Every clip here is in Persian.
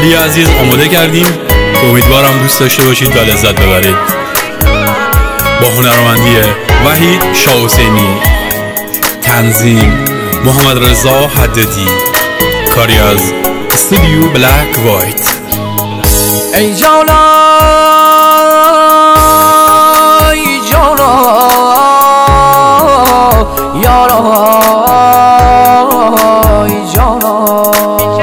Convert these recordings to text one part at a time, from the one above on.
کلی عزیز آماده کردیم که امیدوارم دوست داشته باشید و لذت ببرید. با هنرمندی وحید شاه حسینی، تنظیم محمد رضا حددی، کاری از استودیو بلک وایت. ای جانا ای جانا یارا ای جانا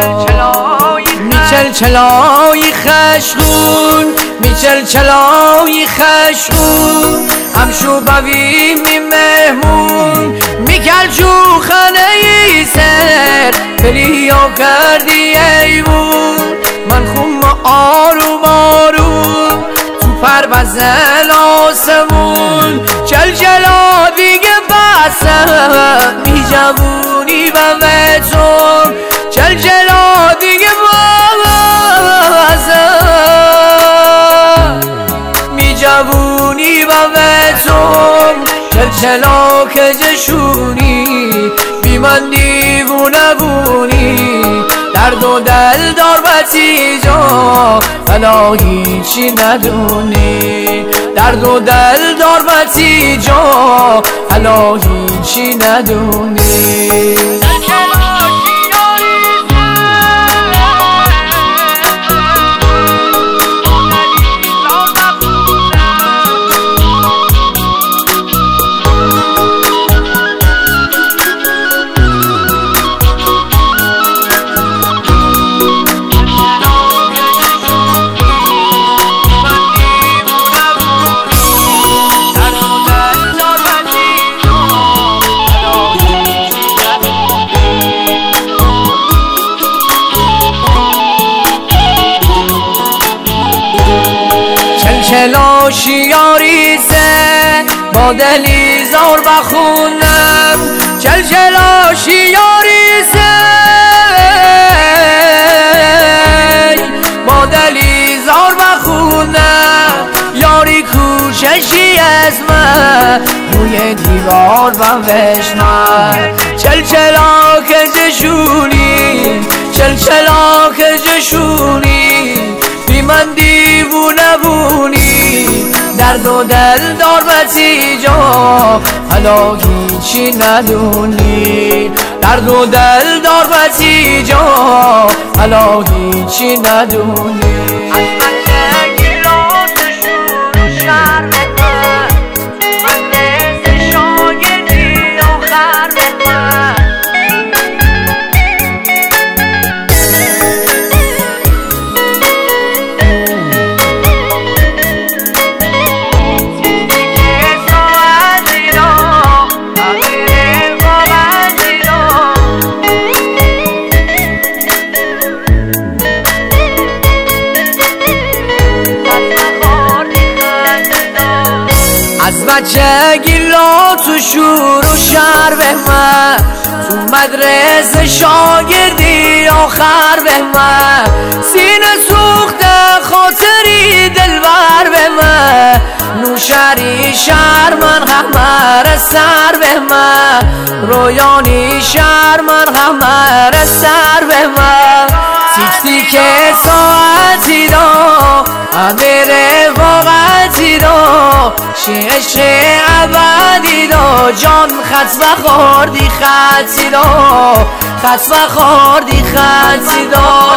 میچلچلای خشخون میچلچلای خشخون همشو بوی می مهمون میکل چو خانه ای سر بلیا کردی ایمون من خون آروم آروم تو پروزن آسمون چلچلا دیگه بسم می جوونی و ویتون چلچلا دیگه بسم می جوونی و ویتون چلچلا که جشونی بی من دیوونه بونی درد و دل دار بسی جا حالا هیچی ندونی درد و دل دار بسی جا حالا هیچی ندونی چلا شیاریزه با دلی زار بخونم چلا شیاریزه با دلی زار بخونم یاری کوششی از من روی دیوار و وشمن چلا که جشونی چلا که جشونی بی من دیوونه بونی درد و دل دار بسی جا حالا هیچی ندونی درد و دل دار بسی جا حالا هیچی ندونی از بچگی لا تو شور و شر به من تو مدرسه شاگردی آخر به من سینه سوخته خاطری دلبر به من نوشری شهر من همه سر به من رویانی شهر من همه سر به من سیکسی که ساعتی دا امیر واقعتی دا عشق ابدی دا جان خط و خوردی خطی دا خط و خوردی خطی دا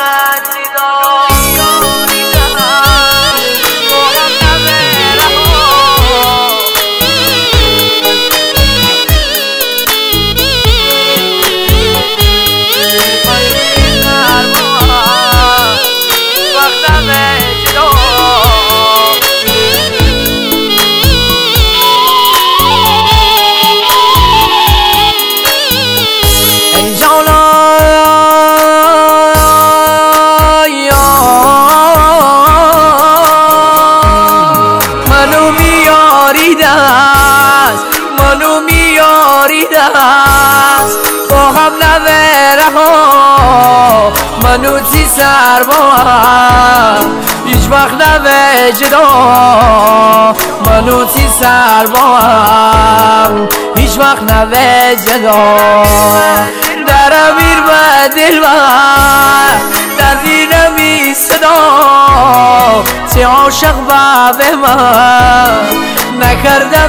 منو میاری دست با هم نبره ها منو تی سر با هم هیچ وقت نبه جدا منو تی سر با هم هیچ وقت نبه جدا در امیر و دل در دینمی عاشق باب من نکردم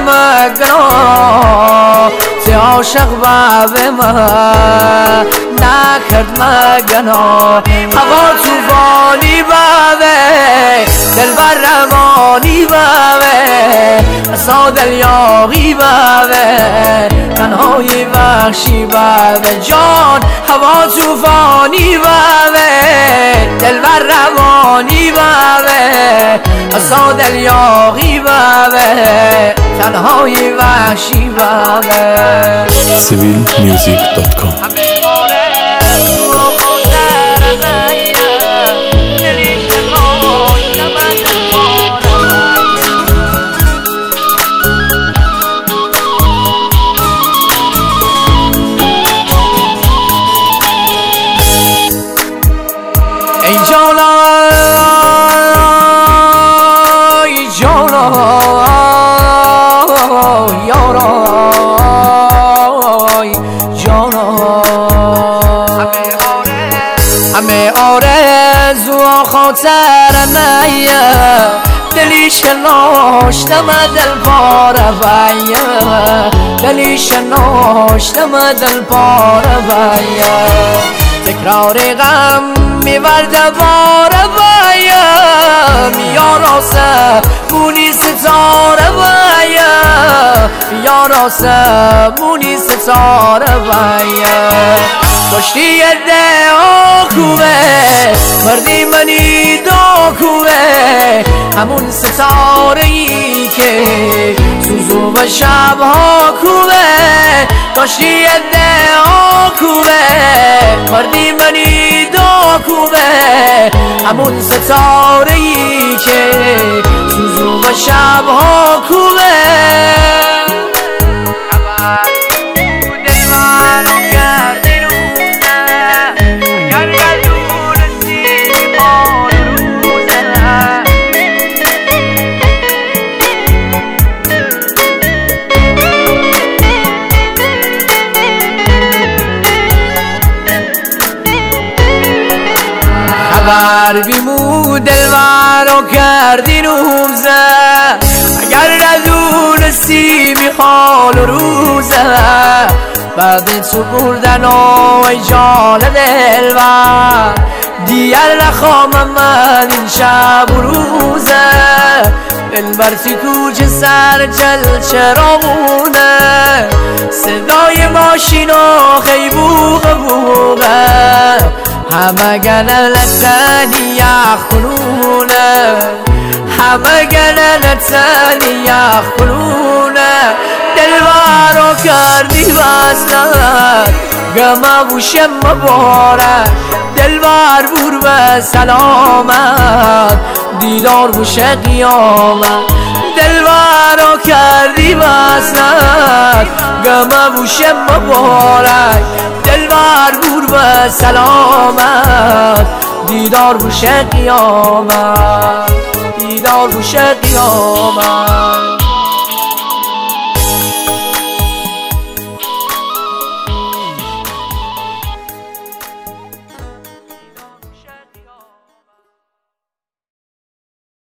گناه تی عاشق باب من نکرد گناه هوا توفانی بابه دل بر روانی بابه اصلا دل یاغی بابه تنهایی وحشی بابه جان هوا توفانی بابه دل بر روانی بابه اصلا دل یاغی بابه تنهایی وحشی بابه civilmusic.com ای جانا ای جانا یارا جانا همه آرزو و خاطرمه دلی شناشتم دل پاره بایه دلی شناشتم دل پاره بایه تکرار غم میورده باره بایم یاراسه مونی ستاره بایم یاراسه مونی ستاره بایم داشتی ادعا کوه مردی منی دا کوه همون ستاره ای که سوزو و شبها کوه داشتی ادعا کوه مردی منی دا کوه همون ستاره ای که سوزو و شبها کوه خبر بیمو دلوارو کردی روزه اگر ندونستی بی حال و روزه بعد تو بردن ای جان دلوار دیگر نخوام من این شب و روزه دلبر تو کوچه سر چل چراغونه صدای ماشین و خیبوغ بوغه همه گلالتانی یخلونه همه گلالتانی یخلونه دلوارو کردی وصلت گمه بوشم مبارک دلوار بور به سلامت دیدار بوشه قیامت دلوارو کردی وصلت گمه بوشم مبارک دلوار بور به سلامت دیدار بوشه قیامت دیدار بوشه قیامت